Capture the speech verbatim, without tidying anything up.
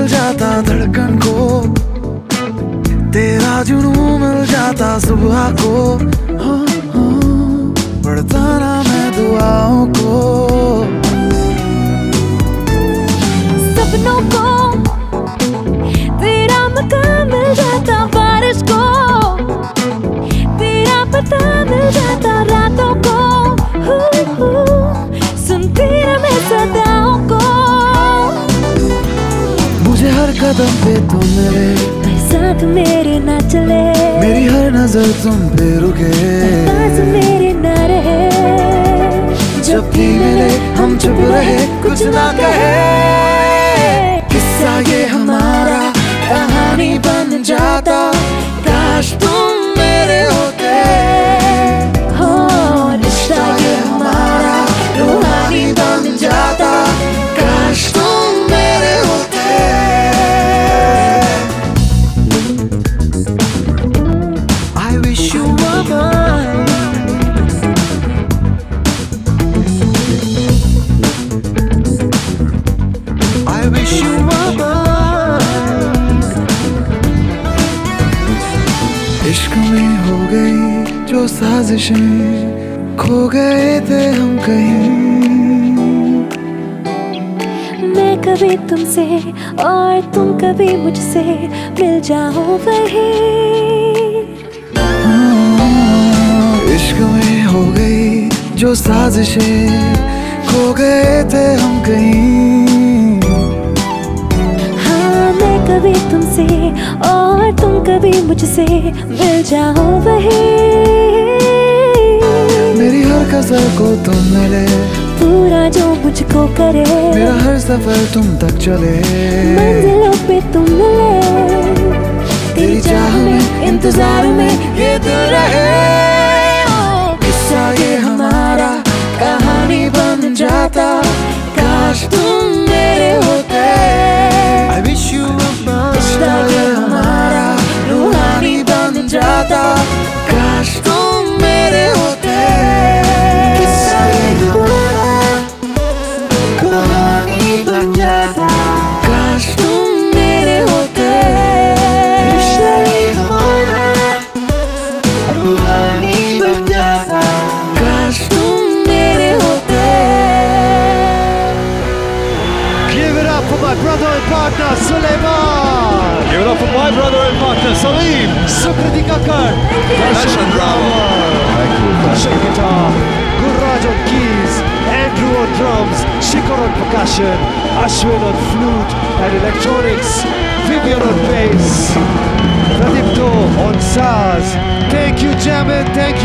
मिल जाता धड़कन को, तेरा जुनून मिल जाता सुबह को, हाँ हाँ पढ़ता ना मैं दुआओं को। सपनों को तेरा मकान मिल जाता, बारिश को तेरा पता मिल जाता, रातों को हू हू सुनती ना मैं सदाओं को। मुझे हर कदम पे तुम मिले, साथ मेरे ना चले, मेरी हर नजर तुम पे रुके, पास मेरे ना रहे, जब भी मिले हम चुप रहे कुछ ना कहे। किस्सा ये हमारा कहानी बन जाता, काश तुम मेरे होते, हो रिश्ता ये हमारा रूहानी बन जाता, काश तुम मेरे होते। I wish you were mine. I wish you were mine. इश्क में हो गई जो साजिशें, खो गए थे हम कहीं। मैं कभी तुमसे और तुम कभी मुझसे मिल जाओ वहीं। हाँ, इश्क में हो गई जो साजिशें, खो गए थे हम कहीं। हाँ मैं कभी तुमसे और तुम कभी मुझसे मिल जाओ वहीं। मेरी हर कसर को तुम मिले, पूरा जो मुझको करे, मेरा हर सफर तुम तक चले, मंजिलों पे तुम मिले, तेरी चाह में इंतजार में ये दिल रहे। किस्सा ये हमारा कहानी बन जाता, काश तुम मेरे होते। I wish you were mine. किस्सा ये हमारा रूहानी बन जाता, काश तुम मेरे होते। किस्सा ये हमारा कहानी बन जाता, काश तुम मेरे होते। किस्सा ये हमारा रूहानी बन जाता, काश तुम मेरे होते। Give it up for my brother and partner Suleiman. Give it up for my brother and partner Salim. Sukriti Kakkar. Darshan Rawal. Thank you. Darshan guitar. Gurraj on keys. Andrew on drums. Shikhar on percussion. Ashwin on flute and electronics. Vivian on bass. Pradeep Do on saz. Thank you, Jamin. Thank